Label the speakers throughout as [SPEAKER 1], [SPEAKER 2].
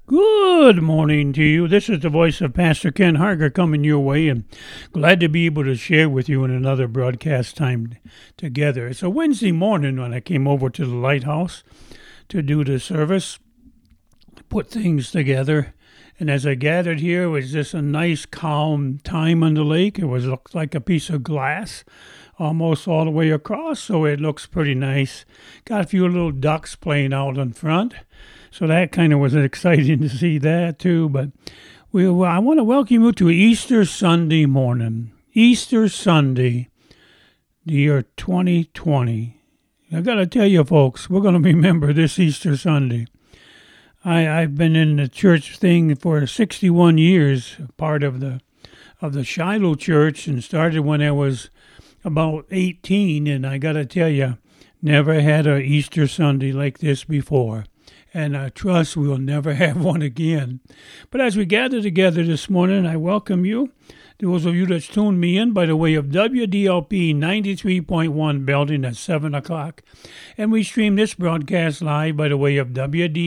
[SPEAKER 1] Good morning to you. This is the voice of Pastor Ken Harger coming your way, and glad to be able to share with you in another broadcast time together. It's a Wednesday morning when I came over to the lighthouse to do the service, put things together. And as I gathered here, it was just a nice, calm time on the lake. It looked like a piece of glass almost all the way across, so it looks pretty nice. Got a few little ducks playing out in front. So that kind of was exciting to see that too. But I want to welcome you to Easter Sunday morning. Easter Sunday, the year 2020. I got to tell you, folks, we're going to remember this Easter Sunday. I've been in the church thing for 61 years, part of the Shiloh Church, and started when I was about 18. And I got to tell you, never had an Easter Sunday like this before. And I trust we'll never have one again. But as we gather together this morning, I welcome you, those of you that's tuned me in by the way of WDLP 93.1 Belton at 7 o'clock. And we stream this broadcast live by the way of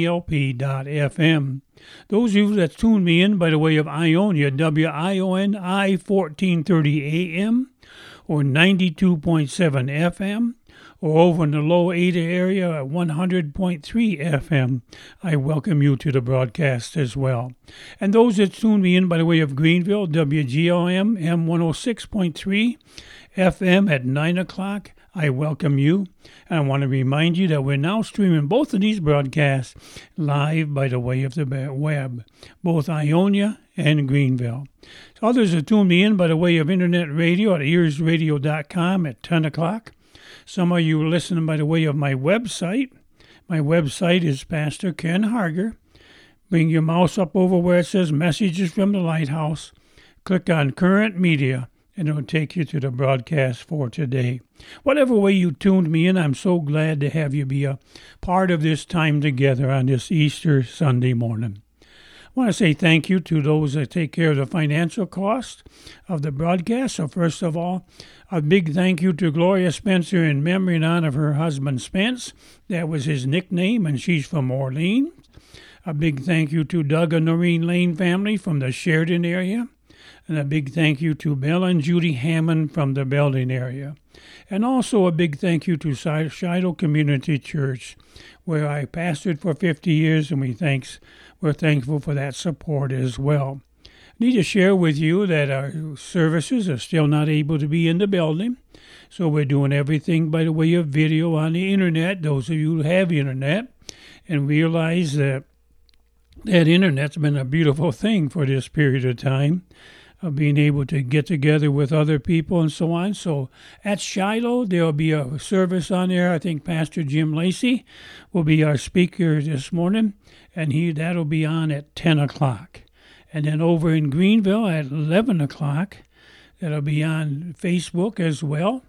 [SPEAKER 1] WDLP.FM. Those of you that tuned me in by the way of Ionia, WIONI 1430 AM or 92.7 FM. Or over in the low Ada area at 100.3 FM, I welcome you to the broadcast as well. And those that tune me in by the way of Greenville, WGOM M106.3 FM at 9 o'clock, I welcome you. And I want to remind you that we're now streaming both of these broadcasts live by the way of the web, both Ionia and Greenville. So others that tune me in by the way of internet radio at earsradio.com at 10 o'clock. Some of you are listening by the way of my website. My website is Pastor Ken Harger. Bring your mouse up over where it says Messages from the Lighthouse. Click on Current Media, and it'll take you to the broadcast for today. Whatever way you tuned me in, I'm so glad to have you be a part of this time together on this Easter Sunday morning. I want to say thank you to those that take care of the financial cost of the broadcast. So first of all, a big thank you to Gloria Spencer in memory and honor of her husband Spence. That was his nickname, and she's from Orleans. A big thank you to Doug and Noreen Lane family from the Sheridan area. And a big thank you to Bill and Judy Hammond from the Belton area. And also a big thank you to Shiloh Community Church, where I pastored for 50 years, and we're thankful for that support as well. I need to share with you that our services are still not able to be in the building, so we're doing everything by the way of video on the internet. Those of you who have internet and realize that internet's been a beautiful thing for this period of time, of being able to get together with other people and so on. So at Shiloh, there'll be a service on there. I think Pastor Jim Lacey will be our speaker this morning, and that'll be on at 10 o'clock. And then over in Greenville at 11 o'clock, that'll be on Facebook as well.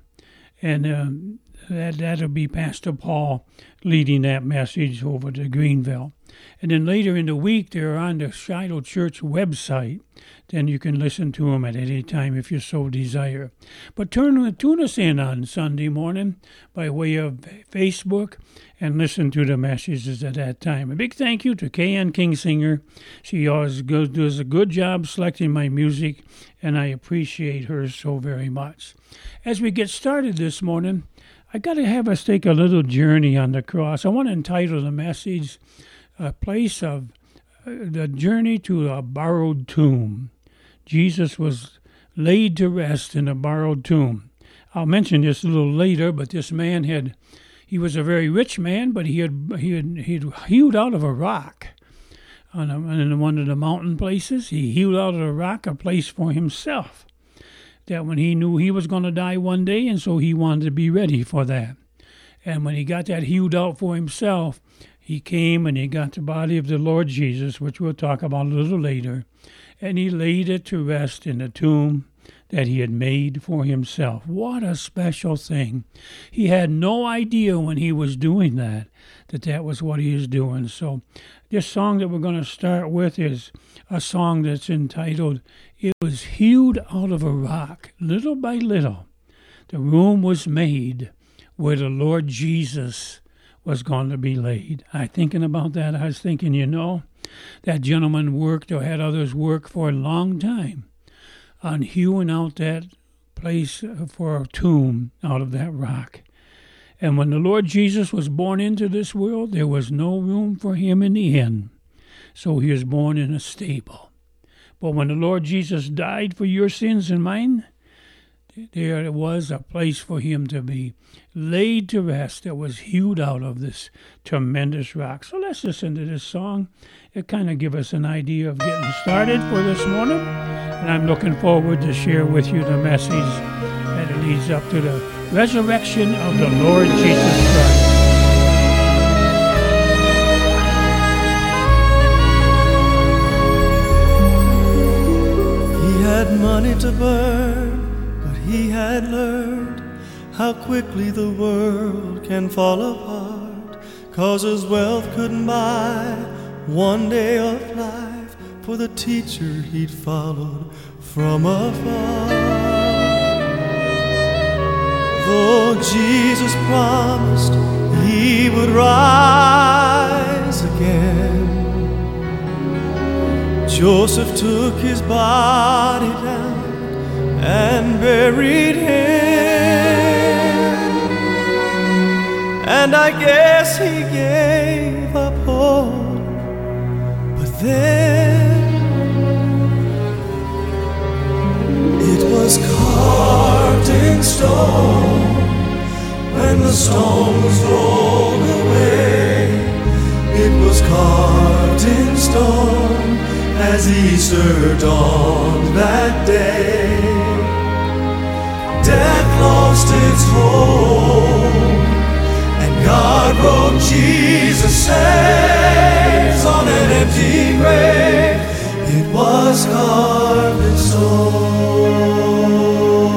[SPEAKER 1] And that'll be Pastor Paul leading that message over to Greenville. And then later in the week, they're on the Shiloh Church website. Then you can listen to them at any time if you so desire. But tune us in on Sunday morning by way of Facebook and listen to the messages at that time. A big thank you to Kay-Ann Kingsinger. She always does a good job selecting my music, and I appreciate her so very much. As we get started this morning, I got to have us take a little journey on the cross. I want to entitle the message, A Place of the Journey to a Borrowed Tomb. Jesus was laid to rest in a borrowed tomb. I'll mention this a little later, but this man he was a very rich man, but he'd hewed out of a rock in one of the mountain places. He hewed out of a rock a place for himself, that when he knew he was going to die one day, and so he wanted to be ready for that. And when he got that hewed out for himself, he came and he got the body of the Lord Jesus, which we'll talk about a little later, and he laid it to rest in the tomb that he had made for himself. What a special thing. He had no idea when he was doing that was what he was doing. So this song that we're going to start with is a song that's entitled, It Was Hewed Out of a Rock. Little by little, the room was made where the Lord Jesus was going to be laid. I thinking about that, I was thinking, That gentleman worked or had others work for a long time on hewing out that place for a tomb out of that rock. And when the Lord Jesus was born into this world, there was no room for him in the inn. So he was born in a stable. But when the Lord Jesus died for your sins and mine, there was a place for him to be laid to rest that was hewed out of this tremendous rock. So let's listen to this song. It kind of gives us an idea of getting started for this morning. And I'm looking forward to share with you the message that leads up to the resurrection of the Lord Jesus Christ.
[SPEAKER 2] He had money to burn, but he had learned how quickly the world can fall apart, 'cause his wealth couldn't buy one day of life for the teacher he'd followed from afar. Though Jesus promised he would rise again, Joseph took his body down and buried him. And I guess he gave up hope, but then it was carved in stone. When the stone was rolled away, it was carved in stone as Easter dawned that day. Death lost its hold, and God wrote Jesus' names on an empty grave. It was carved in stone.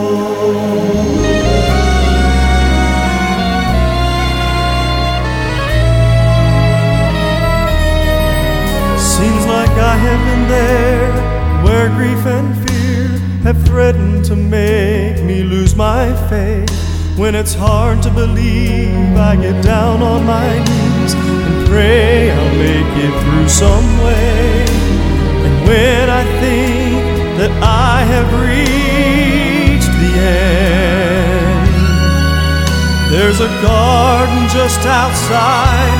[SPEAKER 2] Seems like I have been there, where grief and fear have threatened to make me lose my faith. When it's hard to believe, I get down on my knees and pray I'll make it through some way. And when I think that I have reached the end, there's a garden just outside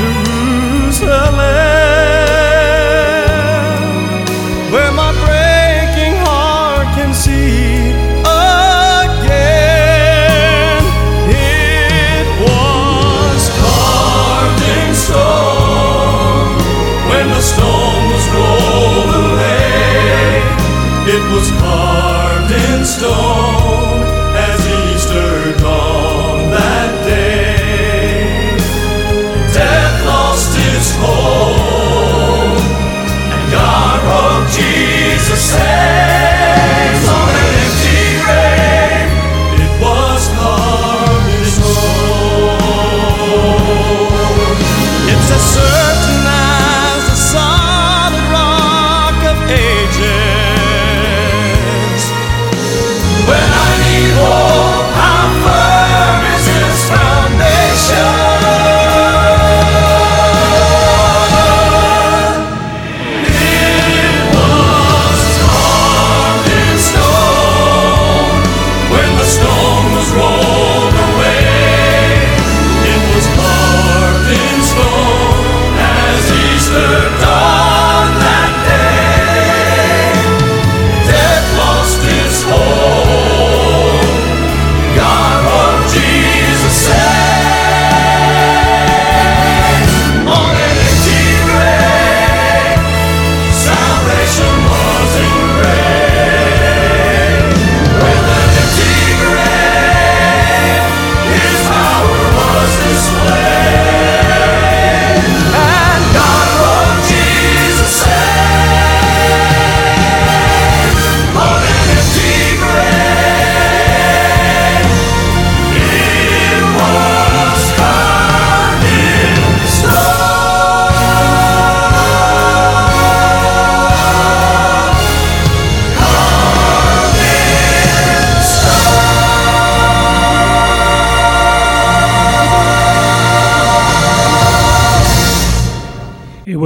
[SPEAKER 2] Jerusalem, where my breaking heart can see again. It was carved in stone. When the stone was rolled away, it was carved in stone as Easter dawned that day. Death lost its hold, and God wrote Jesus' names on an empty grave. It was carved in stone. It's as certain as the solid rock of ages.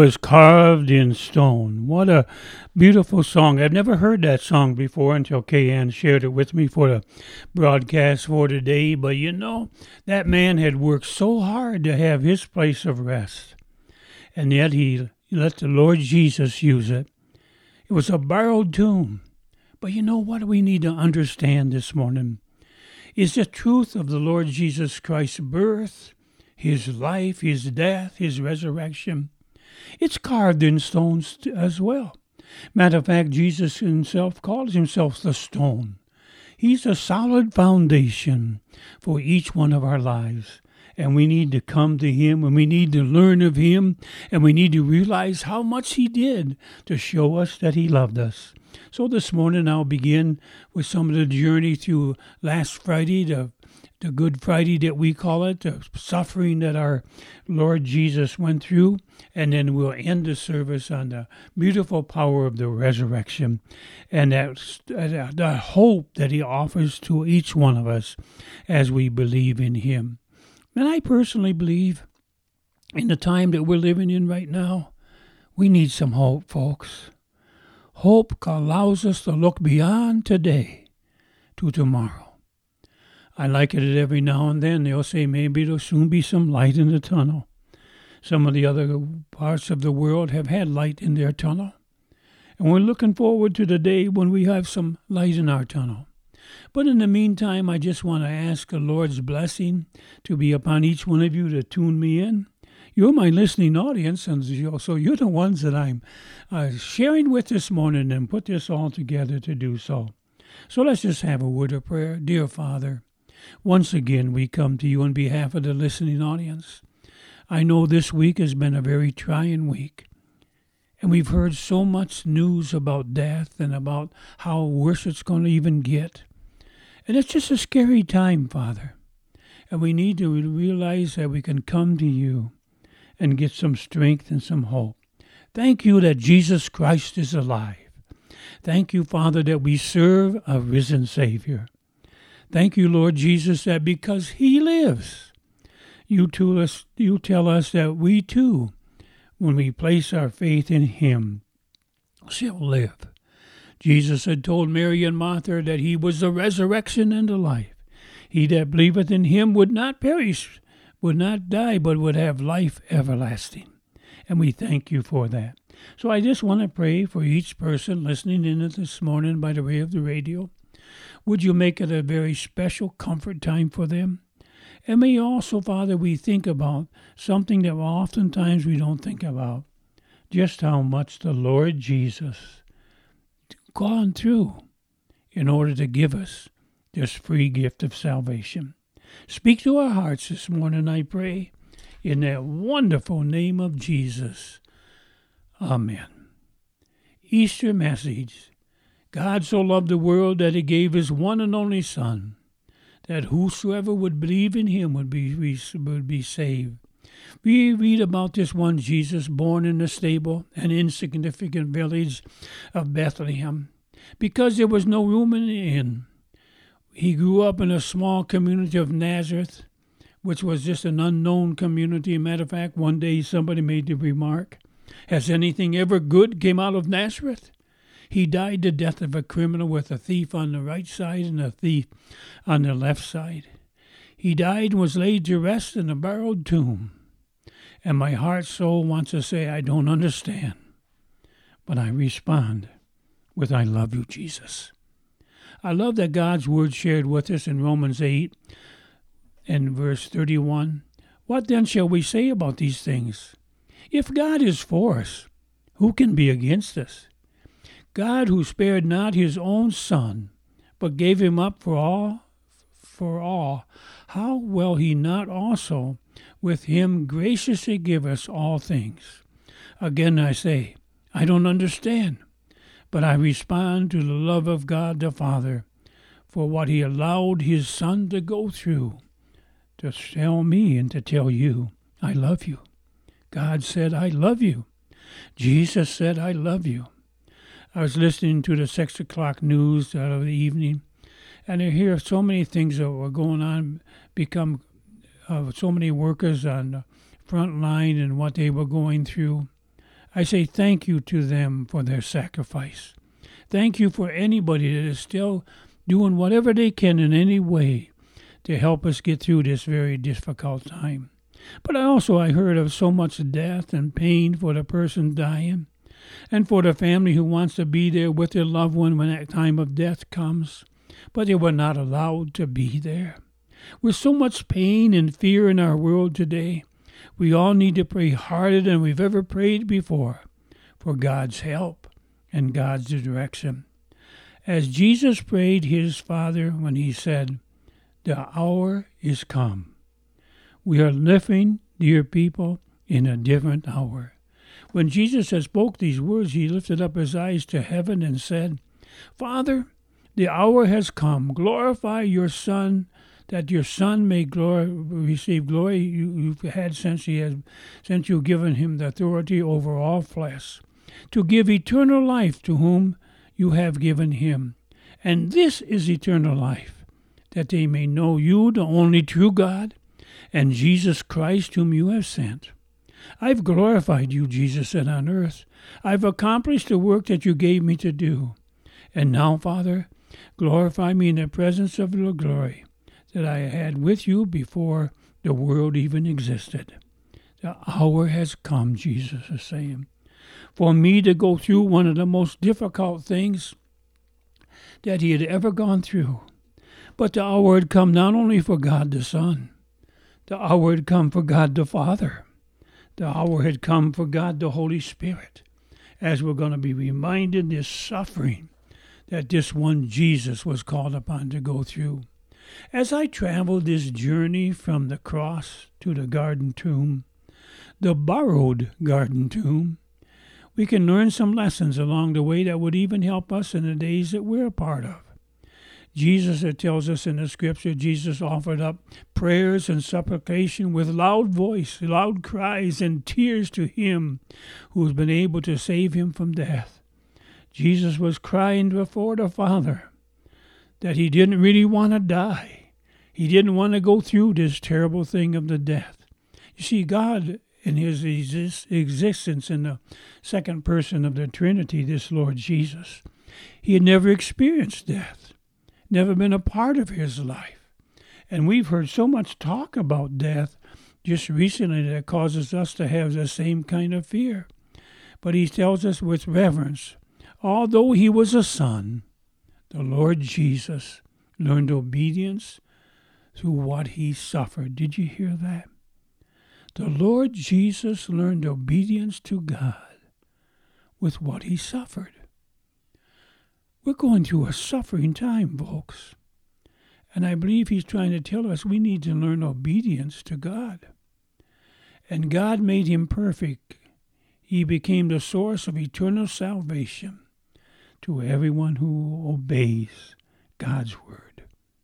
[SPEAKER 1] was Carved in Stone. What a beautiful song. I've never heard that song before until Kay Ann shared it with me for the broadcast for today. But you know, that man had worked so hard to have his place of rest. And yet he let the Lord Jesus use it. It was a borrowed tomb. But you know what we need to understand this morning is the truth of the Lord Jesus Christ's birth, his life, his death, his resurrection. It's carved in stones as well. Matter of fact, Jesus himself calls himself the stone. He's a solid foundation for each one of our lives. And we need to come to him, and we need to learn of him, and we need to realize how much he did to show us that he loved us. So this morning I'll begin with some of the journey through last Friday, the Good Friday that we call it, the suffering that our Lord Jesus went through, and then we'll end the service on the beautiful power of the resurrection and the hope that he offers to each one of us as we believe in him. And I personally believe in the time that we're living in right now, we need some hope, folks. Hope allows us to look beyond today to tomorrow. I like it every now and then. They'll say maybe there'll soon be some light in the tunnel. Some of the other parts of the world have had light in their tunnel. And we're looking forward to the day when we have some light in our tunnel. But in the meantime, I just want to ask the Lord's blessing to be upon each one of you to tune me in. You're my listening audience, and so you're the ones that I'm sharing with this morning and put this all together to do so. So let's just have a word of prayer. Dear Father, once again we come to you on behalf of the listening audience. I know this week has been a very trying week, and we've heard so much news about death and about how worse it's going to even get. And it's just a scary time, Father. And we need to realize that we can come to you and get some strength and some hope. Thank you that Jesus Christ is alive. Thank you, Father, that we serve a risen Savior. Thank you, Lord Jesus, that because he lives, you tell us that we too, when we place our faith in him, shall live. Jesus had told Mary and Martha that he was the resurrection and the life. He that believeth in him would not perish, would not die, but would have life everlasting. And we thank you for that. So I just want to pray for each person listening in this morning by the way of the radio. Would you make it a very special comfort time for them? And may also, Father, we think about something that oftentimes we don't think about, just how much the Lord Jesus gone through in order to give us this free gift of salvation. Speak to our hearts this morning, I pray, in that wonderful name of Jesus. Amen. Easter message. God so loved the world that he gave his one and only Son, that whosoever would believe in him would be saved. We read about this one Jesus born in a stable, an insignificant village of Bethlehem, because there was no room in the inn. He grew up in a small community of Nazareth, which was just an unknown community. Matter of fact, one day somebody made the remark, has anything ever good came out of Nazareth? He died the death of a criminal with a thief on the right side and a thief on the left side. He died and was laid to rest in a borrowed tomb. And my heart soul wants to say, I don't understand. But I respond with, I love you, Jesus. I love that God's word shared with us in Romans 8 and verse 31. What then shall we say about these things? If God is for us, who can be against us? God, who spared not his own Son, but gave him up for all, how will he not also with him graciously give us all things? Again I say, I don't understand, but I respond to the love of God the Father for what he allowed his Son to go through to tell me and to tell you, I love you. God said, I love you. Jesus said, I love you. I was listening to the 6 o'clock news out of the evening, and I hear so many things that were going on, so many workers on the front line and what they were going through. I say thank you to them for their sacrifice. Thank you for anybody that is still doing whatever they can in any way to help us get through this very difficult time. But I heard of so much death and pain for the person dying, and for the family who wants to be there with their loved one when that time of death comes, but they were not allowed to be there. With so much pain and fear in our world today, we all need to pray harder than we've ever prayed before for God's help and God's direction. As Jesus prayed his Father when he said, "The hour is come." We are living, dear people, in a different hour. When Jesus had spoke these words, he lifted up his eyes to heaven and said, "Father, the hour has come. Glorify your Son, that your Son may receive glory you've had since you've given him the authority over all flesh, to give eternal life to whom you have given him. And this is eternal life, that they may know you, the only true God, and Jesus Christ whom you have sent. I've glorified you," Jesus said, "on earth. I've accomplished the work that you gave me to do. And now, Father, glorify me in the presence of your glory that I had with you before the world even existed." The hour has come, Jesus is saying, for me to go through one of the most difficult things that he had ever gone through. But the hour had come not only for God the Son, the hour had come for God the Father. The hour had come for God the Holy Spirit, as we're going to be reminded this suffering that this one Jesus was called upon to go through. As I traveled this journey from the cross to the garden tomb, the borrowed garden tomb, we can learn some lessons along the way that would even help us in the days that we're a part of. Jesus, it tells us in the scripture, Jesus offered up prayers and supplication with loud voice, loud cries, and tears to him who has been able to save him from death. Jesus was crying before the Father that he didn't really want to die. He didn't want to go through this terrible thing of the death. You see, God, in his existence in the second person of the Trinity, this Lord Jesus, he had never experienced death. Never been a part of his life. And we've heard so much talk about death just recently that causes us to have the same kind of fear. But he tells us with reverence, although he was a son, the Lord Jesus learned obedience through what he suffered. Did you hear that? The Lord Jesus learned obedience to God with what he suffered. We're going through a suffering time, folks. And I believe he's trying to tell us we need to learn obedience to God. And God made him perfect. He became the source of eternal salvation to everyone who obeys God's word.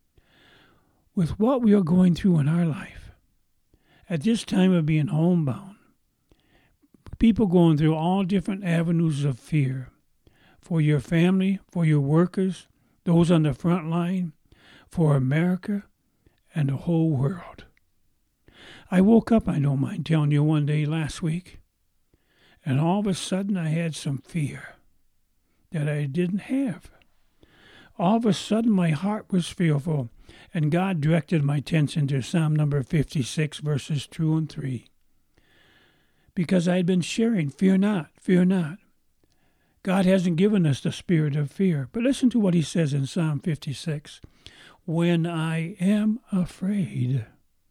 [SPEAKER 1] With what we are going through in our life, at this time of being homebound, people going through all different avenues of fear, for your family, for your workers, those on the front line, for America, and the whole world. I woke up, I don't mind telling you, one day last week, and all of a sudden I had some fear that I didn't have. All of a sudden my heart was fearful, and God directed my attention to Psalm number 56, verses 2 and 3. Because I had been sharing, fear not, fear not. God hasn't given us the spirit of fear. But listen to what he says in Psalm 56. When I am afraid.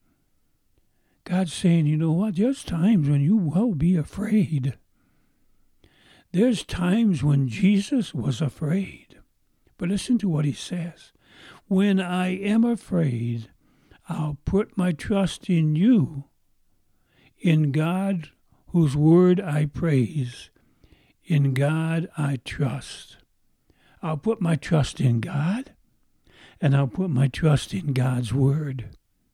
[SPEAKER 1] God's saying, you know what? There's times when you will be afraid. There's times when Jesus was afraid. But listen to what he says. When I am afraid, I'll put my trust in you, in God whose word I praise. In God I trust. I'll put my trust in God, and I'll put my trust in God's word.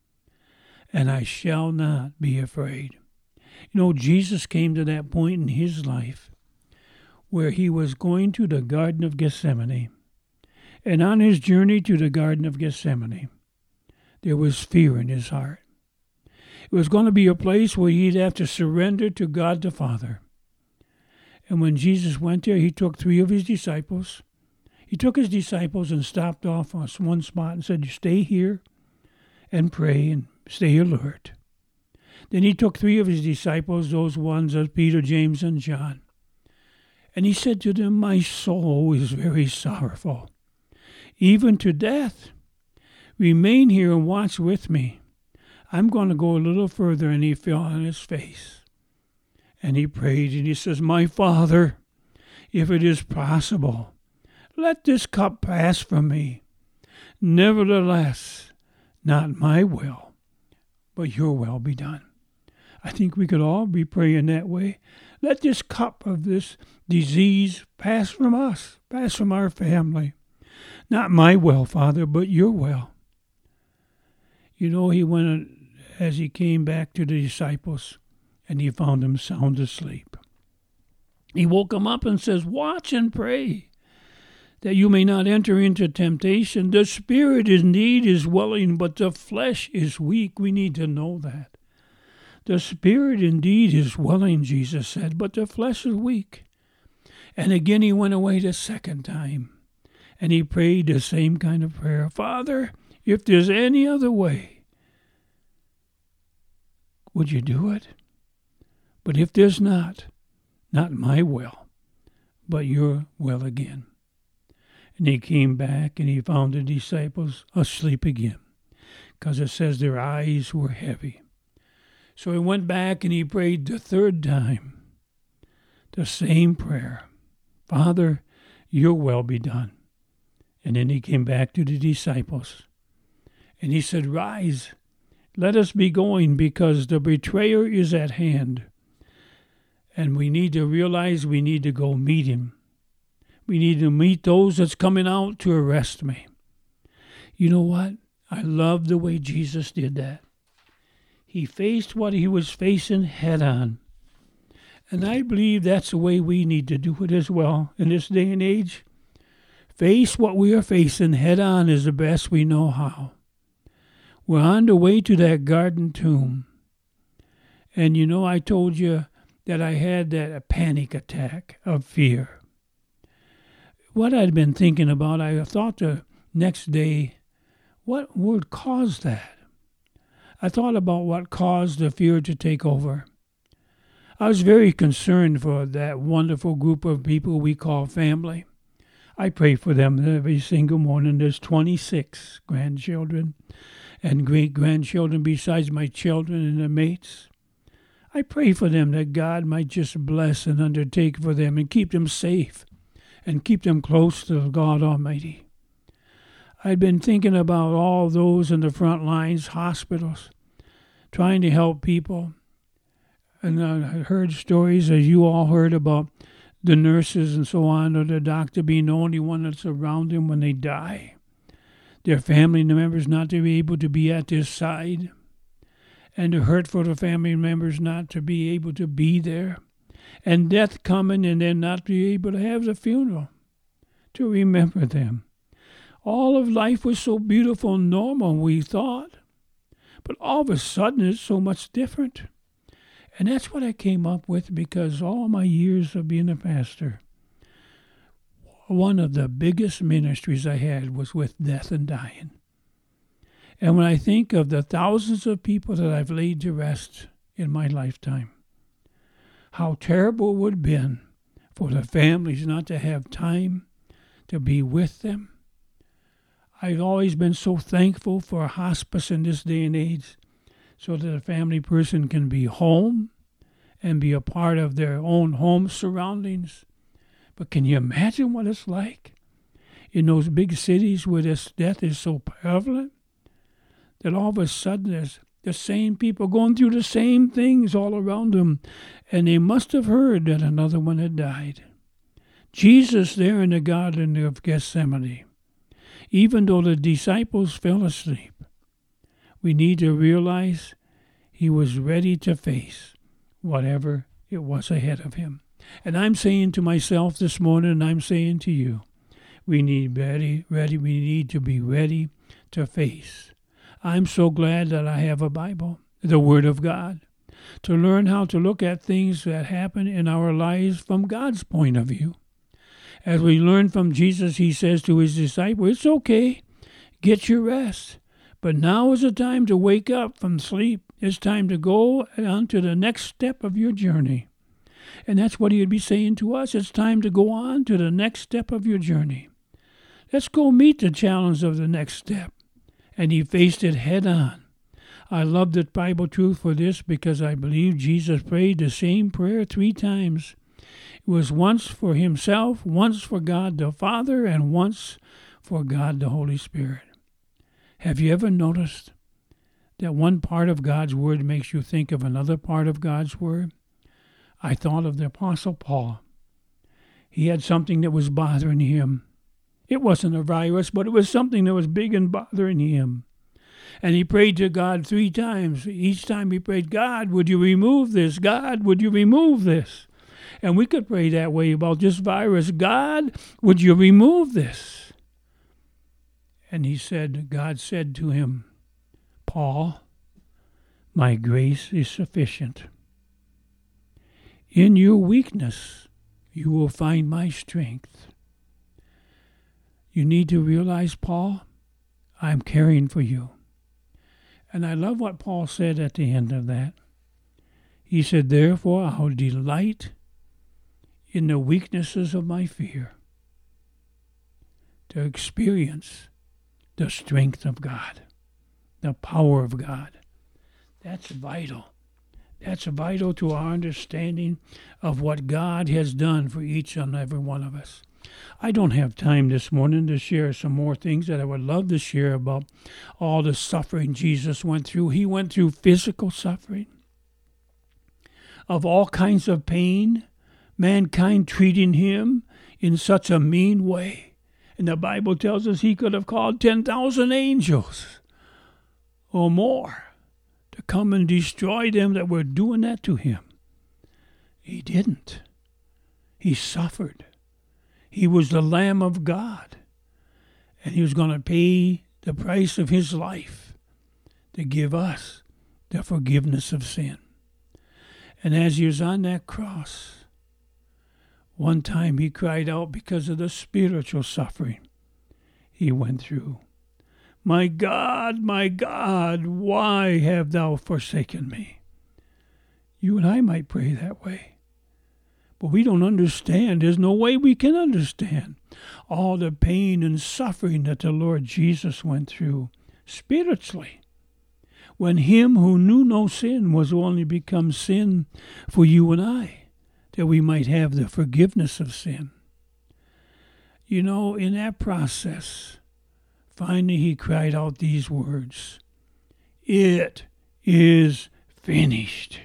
[SPEAKER 1] And I shall not be afraid. You know, Jesus came to that point in his life where he was going to the Garden of Gethsemane. And on his journey to the Garden of Gethsemane, there was fear in his heart. It was going to be a place where he'd have to surrender to God the Father. And when Jesus went there, he took 3 of his disciples. He took his disciples and stopped off on one spot and said, "You stay here and pray and stay alert." Then he took 3 of his disciples, those ones as Peter, James, and John. And he said to them, "My soul is very sorrowful, even to death. Remain here and watch with me. I'm going to go a little further." And he fell on his face. And he prayed, and he says, "My Father, if it is possible, let this cup pass from me. Nevertheless, not my will, but your will be done." I think we could all be praying that way. Let this cup of this disease pass from us, pass from our family. Not my will, Father, but your will. You know, he went, as he came back to the disciples, and he found them sound asleep. He woke them up and says, "Watch and pray, that you may not enter into temptation. The spirit indeed is willing, but the flesh is weak." We need to know that. The spirit indeed is willing, Jesus said, but the flesh is weak. And again he went away the second time, and he prayed the same kind of prayer. "Father, if there's any other way, would you do it? But if there's not my will, but your will again." And he came back and he found the disciples asleep again, because it says their eyes were heavy. So he went back and he prayed the third time, the same prayer. "Father, your will be done." And then he came back to the disciples and he said, "Rise, let us be going, because the betrayer is at hand." And we need to realize we need to go meet him. We need to meet those that's coming out to arrest me. You know what? I love the way Jesus did that. He faced what he was facing head on. And I believe that's the way we need to do it as well in this day and age. Face what we are facing head on as the best we know how. We're on the way to that garden tomb. And you know, I told you that I had that panic attack of fear. What I'd been thinking about, I thought the next day, what would cause that? I thought about what caused the fear to take over. I was very concerned for that wonderful group of people we call family. I pray for them every single morning. There's 26 grandchildren and great-grandchildren besides my children and their mates. I pray for them that God might just bless and undertake for them and keep them safe and keep them close to God Almighty. I'd been thinking about all those in the front lines, hospitals, trying to help people. And I heard stories, as you all heard, about the nurses and so on, or the doctor being the only one that's around them when they die. Their family members not to be able to be at their side. And the hurt for the family members not to be able to be there. And death coming and then not be able to have the funeral to remember them. All of life was so beautiful and normal, we thought. But all of a sudden, it's so much different. And that's what I came up with, because all my years of being a pastor, one of the biggest ministries I had was with death and dying. And when I think of the thousands of people that I've laid to rest in my lifetime, how terrible it would have been for the families not to have time to be with them. I've always been so thankful for a hospice in this day and age, so that a family person can be home and be a part of their own home surroundings. But can you imagine what it's like in those big cities where this death is so prevalent, that all of a sudden there's the same people going through the same things all around them, and they must have heard that another one had died. Jesus there in the Garden of Gethsemane, even though the disciples fell asleep, we need to realize he was ready to face whatever it was ahead of him. And I'm saying to myself this morning, and I'm saying to you, we need we need to be ready to face. I'm so glad that I have a Bible, the Word of God. to learn how to look at things that happen in our lives from God's point of view. As we learn from Jesus, he says to his disciples, it's okay, get your rest. But now is the time to wake up from sleep. It's time to go on to the next step of your journey. And that's what he would be saying to us. It's time to go on to the next step of your journey. Let's go meet the challenge of the next step. And he faced it head on. I love the Bible truth for this because I believe Jesus prayed the same prayer 3 times. It was once for himself, once for God the Father, and once for God the Holy Spirit. Have you ever noticed that one part of God's Word makes you think of another part of God's Word? I thought of the Apostle Paul. He had something that was bothering him. It wasn't a virus, but it was something that was big and bothering him. And he prayed to God 3 times. Each time he prayed, God, would you remove this? God, would you remove this? And we could pray that way about this virus. God, would you remove this? And God said to him, Paul, my grace is sufficient. In your weakness, you will find my strength. You need to realize, Paul, I'm caring for you. And I love what Paul said at the end of that. He said, therefore, I'll delight in the weaknesses of my fear to experience the strength of God, the power of God. That's vital. That's vital to our understanding of what God has done for each and every one of us. I don't have time this morning to share some more things that I would love to share about all the suffering Jesus went through. He went through physical suffering of all kinds of pain, mankind treating him in such a mean way. And the Bible tells us he could have called 10,000 angels or more to come and destroy them that were doing that to him. He didn't. He suffered. He was the Lamb of God, and he was going to pay the price of his life to give us the forgiveness of sin. And as he was on that cross, one time he cried out because of the spiritual suffering he went through. My God, why have thou forsaken me? You and I might pray that way. But we don't understand. There's no way we can understand all the pain and suffering that the Lord Jesus went through spiritually, when him who knew no sin was only become sin for you and I, that we might have the forgiveness of sin. You know, in that process, finally he cried out these words, it is finished.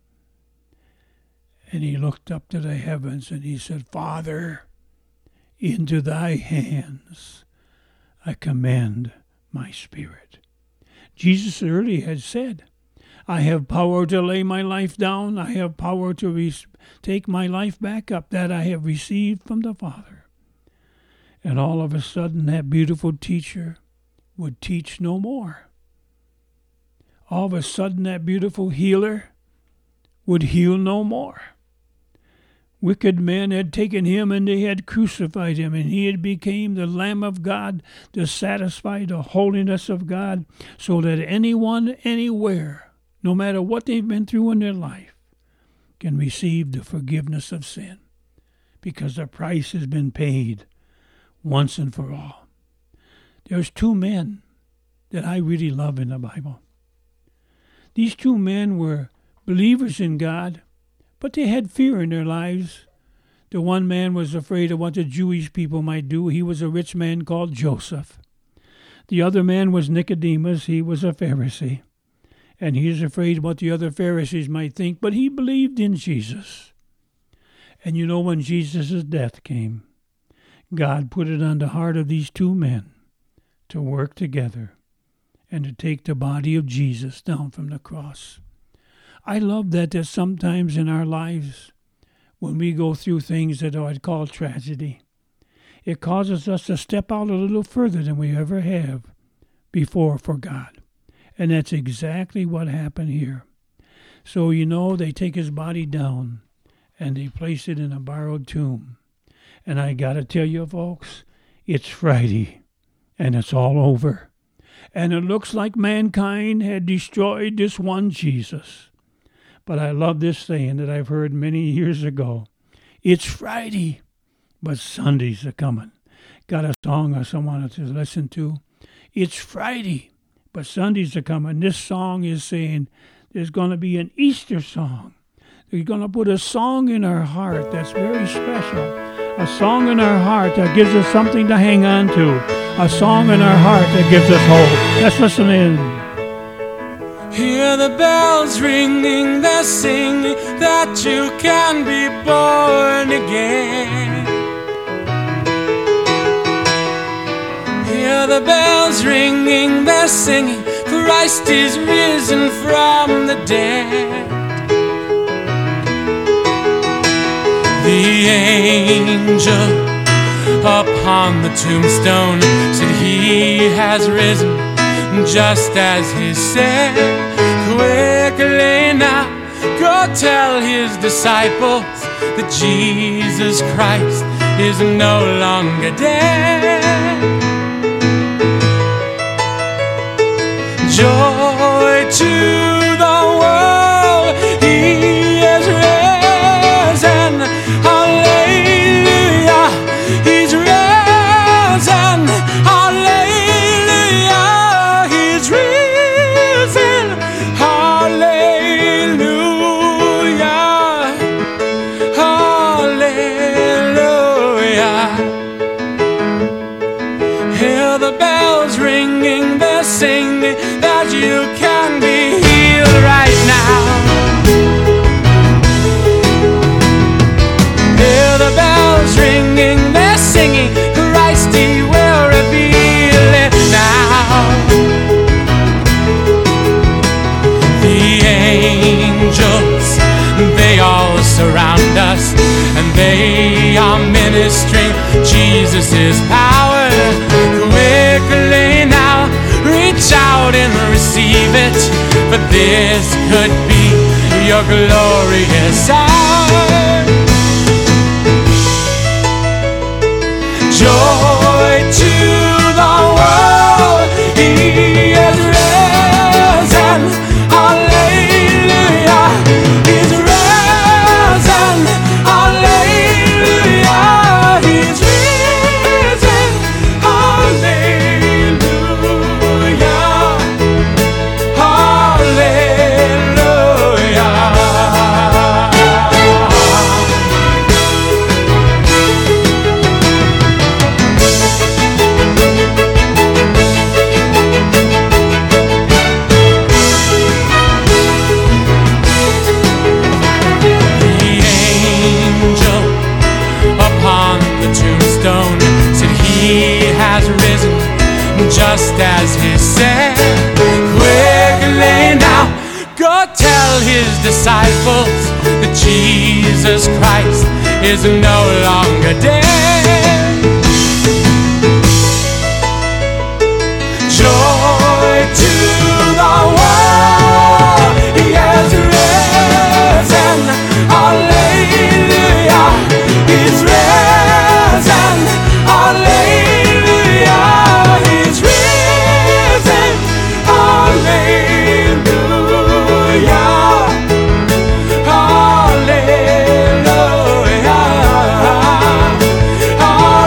[SPEAKER 1] And he looked up to the heavens and he said, Father, into thy hands I commend my spirit. Jesus earlier had said, I have power to lay my life down. I have power to take my life back up that I have received from the Father. And all of a sudden that beautiful teacher would teach no more. All of a sudden that beautiful healer would heal no more. Wicked men had taken him and they had crucified him, and he had become the Lamb of God to satisfy the holiness of God, so that anyone, anywhere, no matter what they've been through in their life, can receive the forgiveness of sin, because the price has been paid once and for all. There's 2 men that I really love in the Bible. These 2 men were believers in God, but they had fear in their lives. The one man was afraid of what the Jewish people might do. He was a rich man called Joseph. The other man was Nicodemus. He was a Pharisee. And he was afraid what the other Pharisees might think, but he believed in Jesus. And you know, when Jesus' death came, God put it on the heart of these 2 men to work together and to take the body of Jesus down from the cross. I love that sometimes in our lives, when we go through things that I'd call tragedy, it causes us to step out a little further than we ever have before for God. And that's exactly what happened here. So, they take his body down and they place it in a borrowed tomb. And I got to tell you, folks, it's Friday and it's all over. And it looks like mankind had destroyed this one Jesus. But I love this saying that I've heard many years ago. It's Friday, but Sundays are coming. Got a song I wanted to listen to. It's Friday, but Sundays are coming. This song is saying there's going to be an Easter song. They're going to put a song in our heart that's very special. A song in our heart that gives us something to hang on to. A song in our heart that gives us hope. Let's listen in.
[SPEAKER 3] Hear the bells ringing, they're singing that you can be born again. Hear the bells ringing, they're singing, Christ is risen from the dead. The angel upon the tombstone said he has risen just as he said. Quickly now go tell his disciples that Jesus Christ is no longer dead. Joy to the world, he is risen. Hallelujah, he's risen. Hallelujah, he's risen. Hallelujah, hallelujah. Hear the bells ringing, they're singing that you can be healed right now. Hear the bells ringing, they're singing, Christ he will reveal it now. The angels, they all surround us, and they are ministering Jesus' power. Quickly now, reach out and receive it, for this could be your glorious hour. Joy to the world, he is risen. Hallelujah, he's risen. Hallelujah, he's risen. Hallelujah, hallelujah. Just as he said. Quickly now, go tell his disciples that Jesus Christ is no longer dead. Joy to the world, he has risen. Hallelujah, he's risen. Hallelujah, he's risen. Hallelujah, hallelujah,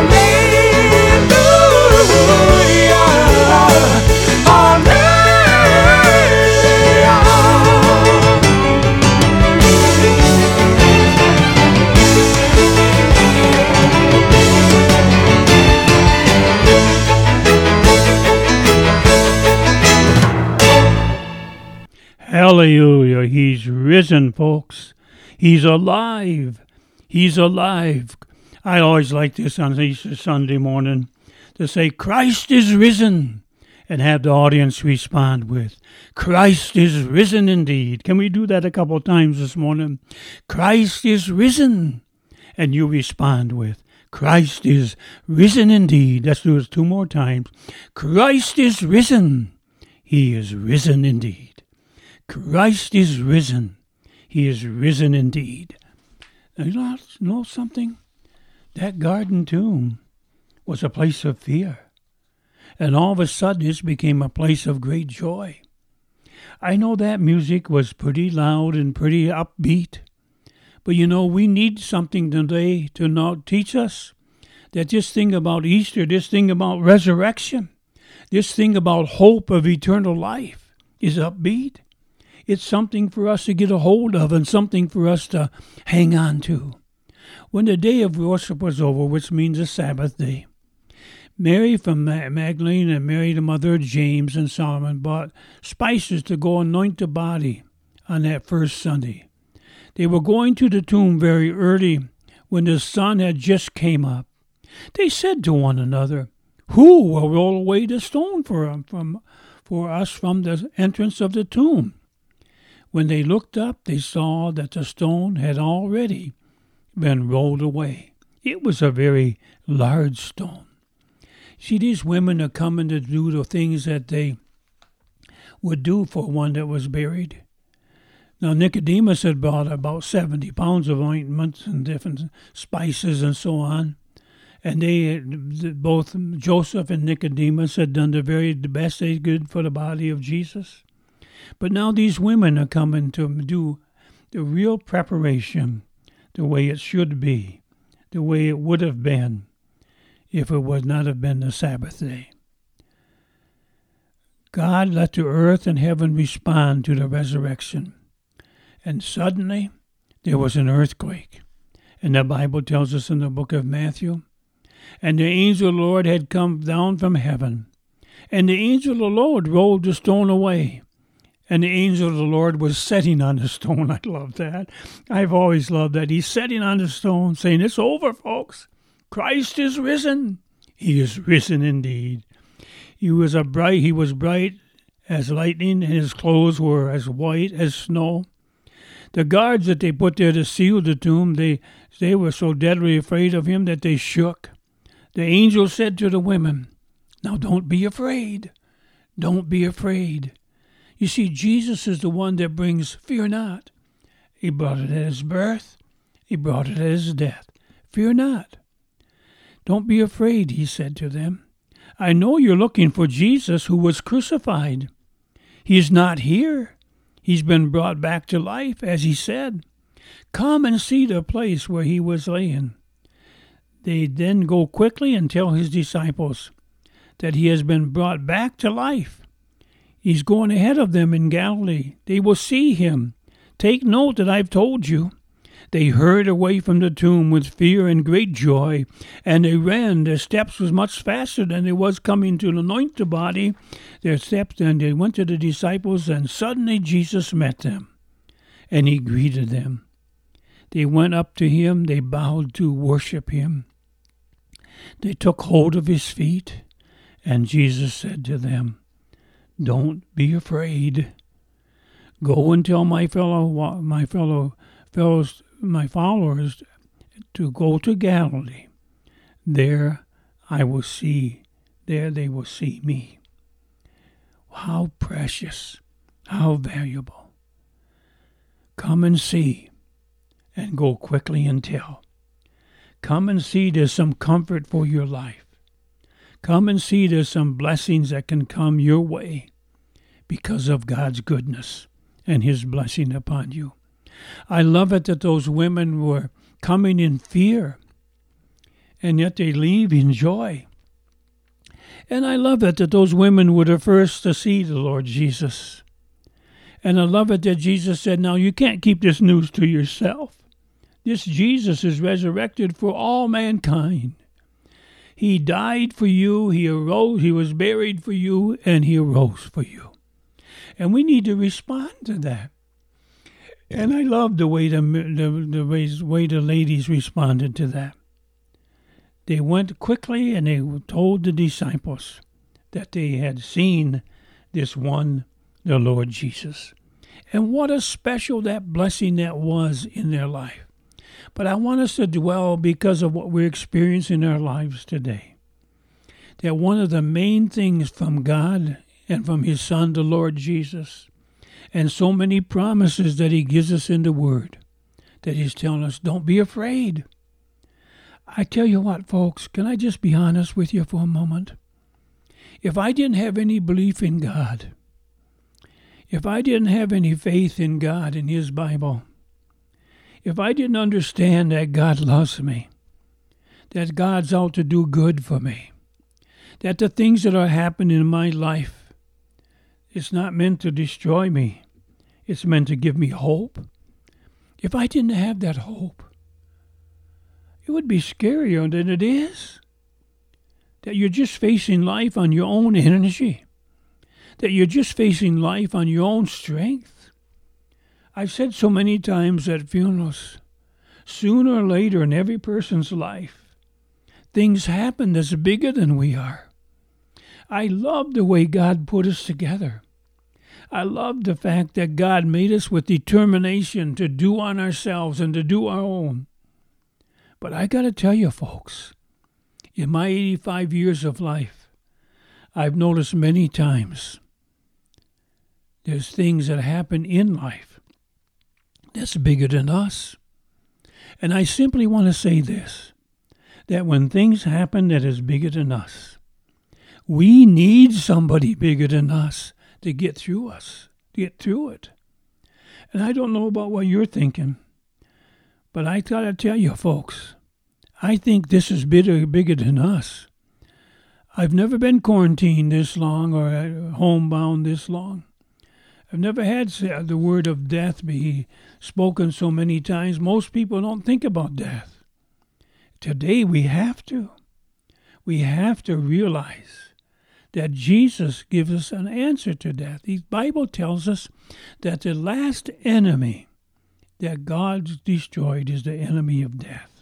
[SPEAKER 1] Hallelujah. He's risen, folks. He's alive. He's alive. I always like this on Easter Sunday morning to say, Christ is risen, and have the audience respond with, Christ is risen indeed. Can we do that a couple times this morning? Christ is risen. And you respond with, Christ is risen indeed. Let's do it two more times. Christ is risen. He is risen indeed. Christ is risen. He is risen indeed. And you know something? That garden tomb was a place of fear. And all of a sudden, it became a place of great joy. I know that music was pretty loud and pretty upbeat. But we need something today to not teach us that this thing about Easter, this thing about resurrection, this thing about hope of eternal life is upbeat. It's something for us to get a hold of and something for us to hang on to. When the day of worship was over, which means the Sabbath day, Mary from Magdalene and Mary, the mother of James and Solomon, bought spices to go anoint the body on that first Sunday. They were going to the tomb very early when the sun had just came up. They said to one another, "Who will roll away the stone for us from the entrance of the tomb?" When they looked up, they saw that the stone had already been rolled away. It was a very large stone. See, these women are coming to do the things that they would do for one that was buried. Now, Nicodemus had bought about 70 pounds of ointments and different spices and so on. And both Joseph and Nicodemus had done the best they could for the body of Jesus. But now these women are coming to do the real preparation the way it should be, the way it would have been if it would not have been the Sabbath day. God let the earth and heaven respond to the resurrection. And suddenly there was an earthquake. And the Bible tells us in the book of Matthew, and the angel of the Lord had come down from heaven. And the angel of the Lord rolled the stone away. And the angel of the Lord was sitting on the stone. I love that. I've always loved that. He's sitting on the stone saying, "It's over, folks. Christ is risen. He is risen indeed." He was bright as lightning, and his clothes were as white as snow. The guards that they put there to seal the tomb, they were so deadly afraid of him that they shook. The angel said to the women, "Now don't be afraid. Don't be afraid." You see, Jesus is the one that brings fear not. He brought it at his birth. He brought it at his death. Fear not. Don't be afraid, he said to them. I know you're looking for Jesus who was crucified. He's not here. He's been brought back to life, as he said. Come and see the place where he was laying. They then go quickly and tell his disciples that he has been brought back to life. He's going ahead of them in Galilee. They will see him. Take note that I've told you. They hurried away from the tomb with fear and great joy, and they ran. Their steps was much faster than they was coming to anoint the body. Their steps, and they went to the disciples, and suddenly Jesus met them, and he greeted them. They went up to him. They bowed to worship him. They took hold of his feet, and Jesus said to them, "Don't be afraid. Go and tell my followers to go to Galilee. There they will see me." How precious, how valuable. Come and see, and go quickly and tell. Come and see there's some comfort for your life. Come and see there's some blessings that can come your way because of God's goodness and his blessing upon you. I love it that those women were coming in fear, and yet they leave in joy. And I love it that those women were the first to see the Lord Jesus. And I love it that Jesus said, now you can't keep this news to yourself. This Jesus is resurrected for all mankind. He died for you, he arose, he was buried for you, and he arose for you. And we need to respond to that. And I love the way the ladies responded to that. They went quickly and they told the disciples that they had seen this one, the Lord Jesus. And what a special that blessing that was in their life. But I want us to dwell because of what we're experiencing in our lives today. That one of the main things from God and from his Son, the Lord Jesus, and so many promises that he gives us in the Word, that he's telling us, don't be afraid. I tell you what, folks, can I just be honest with you for a moment? If I didn't have any belief in God, if I didn't have any faith in God and His Bible, if I didn't understand that God loves me, that God's out to do good for me, that the things that are happening in my life, it's not meant to destroy me, it's meant to give me hope. If I didn't have that hope, it would be scarier than it is. That you're just facing life on your own energy. That you're just facing life on your own strength. I've said so many times at funerals, sooner or later in every person's life, things happen that's bigger than we are. I love the way God put us together. I love the fact that God made us with determination to do on ourselves and to do our own. But I got to tell you, folks, in my 85 years of life, I've noticed many times there's things that happen in life that's bigger than us. And I simply want to say this, that when things happen that is bigger than us, we need somebody bigger than us to get through it. And I don't know about what you're thinking, but I got to tell you, folks, I think this is bigger than us. I've never been quarantined this long or homebound this long. I've never had the word of death be spoken so many times. Most people don't think about death. Today we have to. We have to realize that Jesus gives us an answer to death. The Bible tells us that the last enemy that God destroyed is the enemy of death.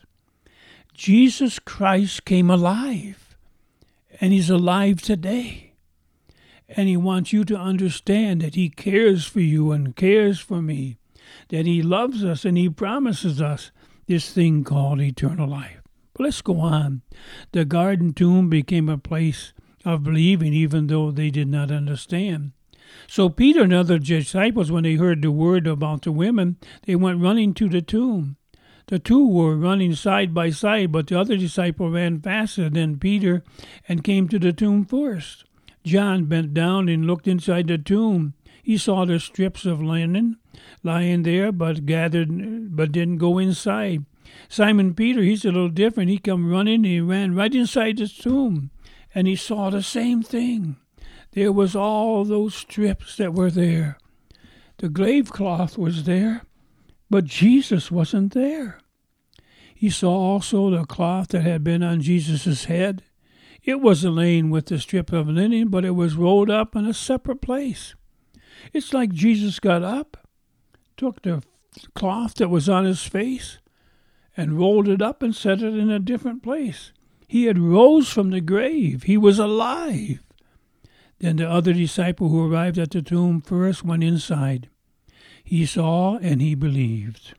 [SPEAKER 1] Jesus Christ came alive, and He's alive today. And He wants you to understand that He cares for you and cares for me, that He loves us and He promises us this thing called eternal life. But let's go on. The garden tomb became a place of believing, even though they did not understand. So Peter and other disciples, when they heard the word about the women, they went running to the tomb. The two were running side by side, but the other disciple ran faster than Peter and came to the tomb first. John bent down and looked inside the tomb. He saw the strips of linen lying there, but didn't go inside. Simon Peter, he's a little different. He come running, he ran right inside the tomb, and he saw the same thing. There was all those strips that were there. The grave cloth was there, but Jesus wasn't there. He saw also the cloth that had been on Jesus' head. It wasn't laying with the strip of linen, but it was rolled up in a separate place. It's like Jesus got up, took the cloth that was on his face, and rolled it up and set it in a different place. He had rose from the grave. He was alive. Then the other disciple who arrived at the tomb first went inside. He saw and he believed.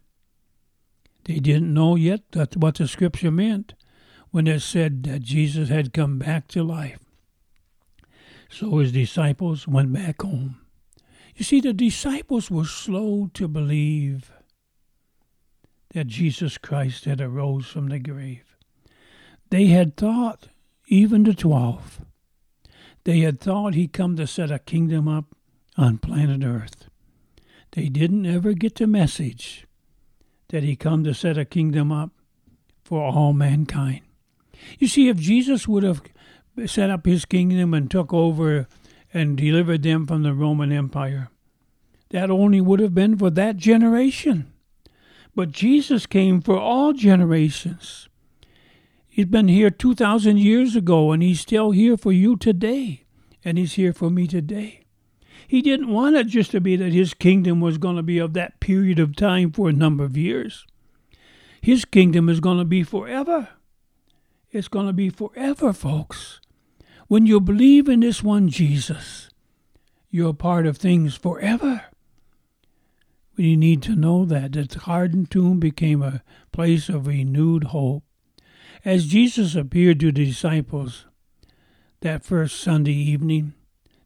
[SPEAKER 1] They didn't know yet what the scripture meant when it said that Jesus had come back to life. So his disciples went back home. You see, the disciples were slow to believe that Jesus Christ had arose from the grave. They had thought, even the 12, they had thought He'd come to set a kingdom up on planet Earth. They didn't ever get the message that He come to set a kingdom up for all mankind. You see, if Jesus would have set up His kingdom and took over and delivered them from the Roman Empire, that only would have been for that generation. But Jesus came for all generations. He's been here 2,000 years ago, and He's still here for you today, and He's here for me today. He didn't want it just to be that His kingdom was going to be of that period of time for a number of years. His kingdom is going to be forever. It's going to be forever, folks. When you believe in this one Jesus, you're a part of things forever. We need to know that the garden tomb became a place of renewed hope. As Jesus appeared to the disciples that first Sunday evening,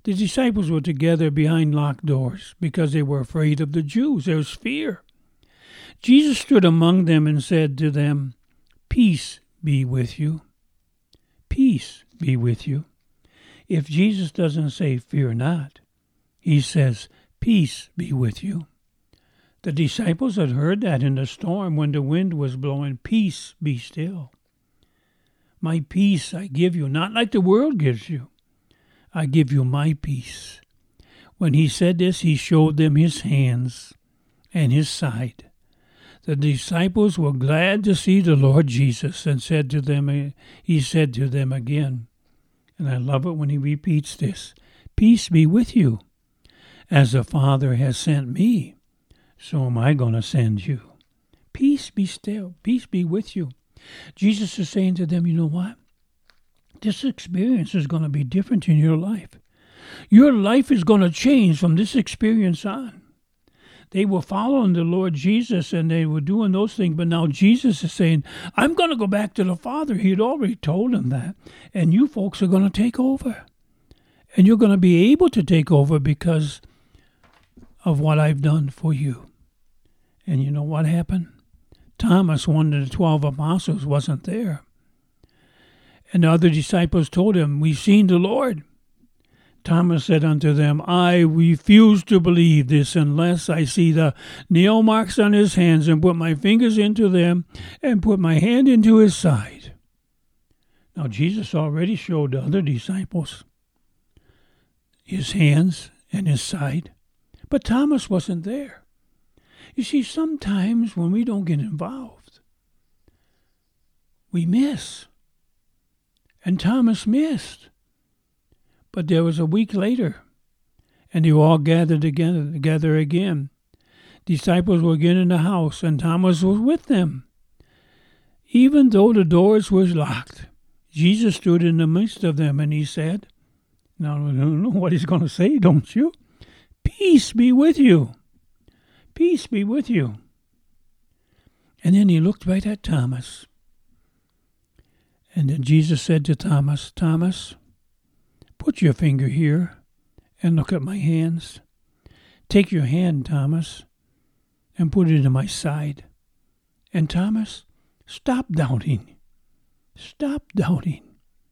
[SPEAKER 1] The disciples were together behind locked doors because they were afraid of the Jews. There was fear. Jesus stood among them and said to them, "Peace be with you." Peace be with you. If Jesus doesn't say, "Fear not," he says, "Peace be with you." The disciples had heard that in the storm when the wind was blowing, "Peace be still. My peace I give you, not like the world gives you. I give you my peace." When he said this, he showed them his hands and his side. The disciples were glad to see the Lord Jesus and he said to them again, and I love it when he repeats this, "Peace be with you. As the Father has sent me, so am I going to send you. Peace be still. Peace be with you." Jesus is saying to them, you know what? This experience is going to be different in your life. Your life is going to change from this experience on. They were following the Lord Jesus and they were doing those things, but now Jesus is saying, I'm going to go back to the Father. He had already told them that. And you folks are going to take over. And you're going to be able to take over because of what I've done for you. And you know what happened? Thomas, one of the 12 apostles, wasn't there. And the other disciples told him, "We've seen the Lord." Thomas said unto them, "I refuse to believe this unless I see the nail marks on his hands and put my fingers into them and put my hand into his side." Now Jesus already showed the other disciples his hands and his side, but Thomas wasn't there. You see, sometimes when we don't get involved, we miss. And Thomas missed. But there was a week later, and they were all gathered together again. Disciples were again in the house, and Thomas was with them. Even though the doors were locked, Jesus stood in the midst of them, and he said, now I don't know what he's going to say, don't you? "Peace be with you. Peace be with you." And then he looked right at Thomas. And then Jesus said to Thomas, "Thomas, put your finger here and look at my hands. Take your hand, Thomas, and put it in my side. And Thomas, stop doubting. Stop doubting."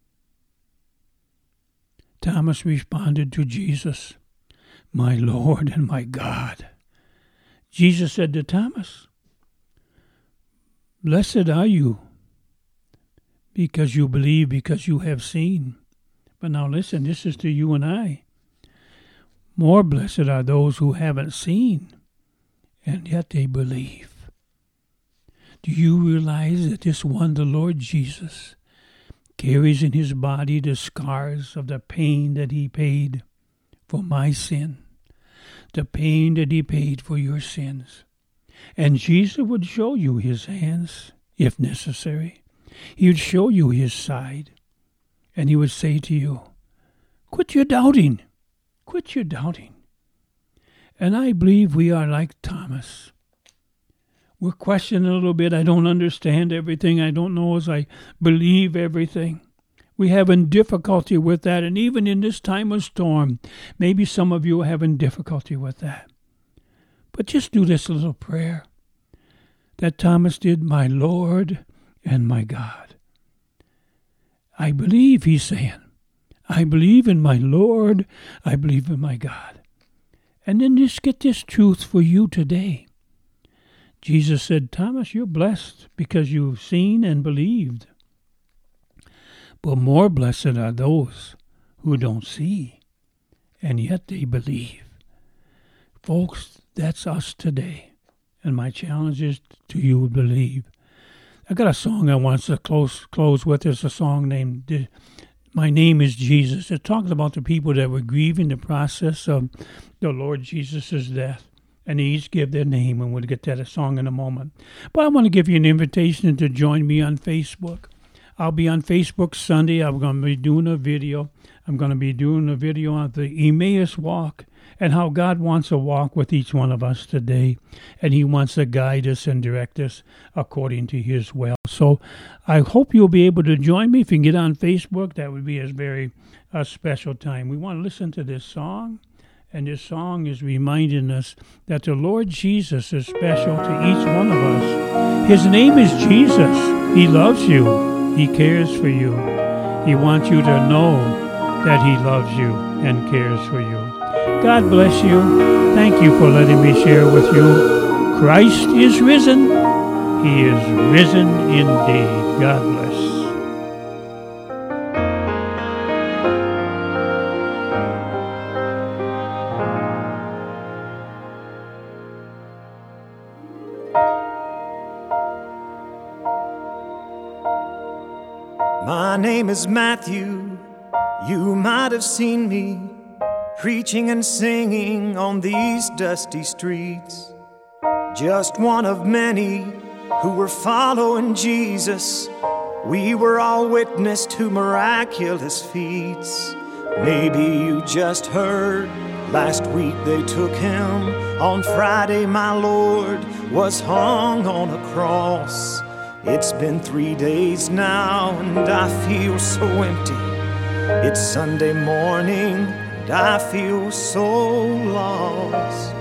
[SPEAKER 1] Thomas responded to Jesus, "My Lord and my God." Jesus said to Thomas, "Blessed are you, because you believe, because you have seen." But now listen, this is to you and I. More blessed are those who haven't seen, and yet they believe. Do you realize that this one, the Lord Jesus, carries in his body the scars of the pain that he paid for my sin? The pain that he paid for your sins. And Jesus would show you his hands, if necessary. He would show you his side. And he would say to you, quit your doubting. Quit your doubting. And I believe we are like Thomas. We're questioning a little bit. I don't understand everything. I don't know as I believe everything. We're having difficulty with that. And even in this time of storm, maybe some of you are having difficulty with that. But just do this little prayer that Thomas did, "My Lord and my God." I believe, he's saying. I believe in my Lord. I believe in my God. And then just get this truth for you today. Jesus said, "Thomas, you're blessed because you've seen and believed. But more blessed are those who don't see, and yet they believe." Folks, that's us today. And my challenge is to you to believe. I got a song I want to close with. It's a song named "My Name is Jesus." It talks about the people that were grieving the process of the Lord Jesus' death. And they each give their name, and we'll get to that song in a moment. But I want to give you an invitation to join me on Facebook. I'll be on Facebook Sunday. I'm going to be doing a video. I'm going to be doing a video on the Emmaus Walk and how God wants to walk with each one of us today. And He wants to guide us and direct us according to His will. So I hope you'll be able to join me. If you can get on Facebook, that would be a very special time. We want to listen to this song. And this song is reminding us that the Lord Jesus is special to each one of us. His name is Jesus. He loves you. He cares for you. He wants you to know that He loves you and cares for you. God bless you. Thank you for letting me share with you. Christ is risen. He is risen indeed. God bless.
[SPEAKER 2] My name is Matthew. You might have seen me preaching and singing on these dusty streets. Just one of many who were following Jesus. We were all witness to miraculous feats. Maybe you just heard last week they took Him. On Friday my Lord was hung on a cross. It's been 3 days now and I feel so empty. It's Sunday morning and I feel so lost.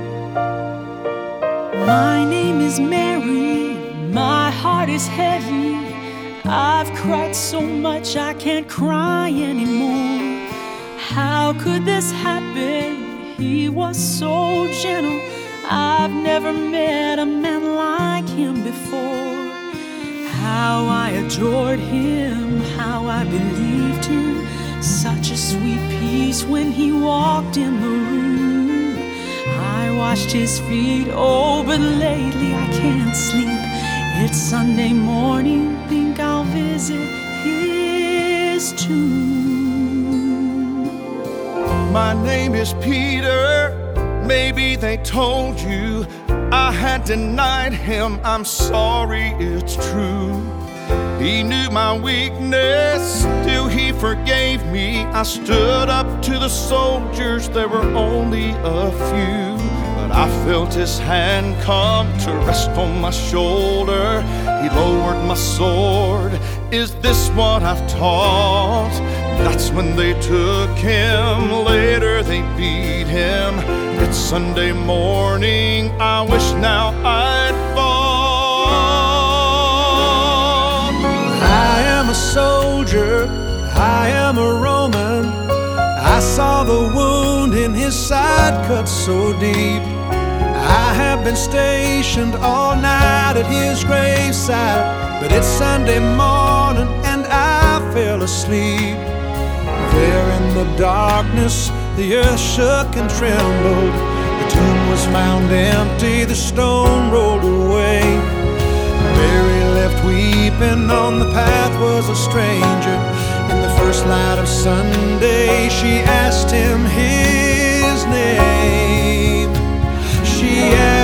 [SPEAKER 4] My name is Mary, my heart is heavy. I've cried so much I can't cry anymore. How could this happen? He was so gentle. I've never met a man like Him before. How I adored Him, how I believed Him. Such a sweet peace when He walked in the room. I washed His feet, oh, but lately I can't sleep. It's Sunday morning, think I'll visit His tomb.
[SPEAKER 5] My name is Peter. Maybe they told you I had denied Him. I'm sorry, it's true. He knew my weakness, still He forgave me. I stood up to the soldiers, there were only a few. But I felt His hand come to rest on my shoulder. He lowered my sword. Is this what I've taught? That's when they took Him. Later they beat Him. It's Sunday morning, I wish now I'd fought.
[SPEAKER 3] I am a soldier, I am a Roman. I saw the wound in His side cut so deep. I have been stationed all night at His graveside, but it's Sunday morning and I fell asleep. There in the darkness, the earth shook and trembled. The tomb was found empty, the stone rolled away. Mary left weeping, on the path was a stranger. In the first light of Sunday, she asked Him His name. She asked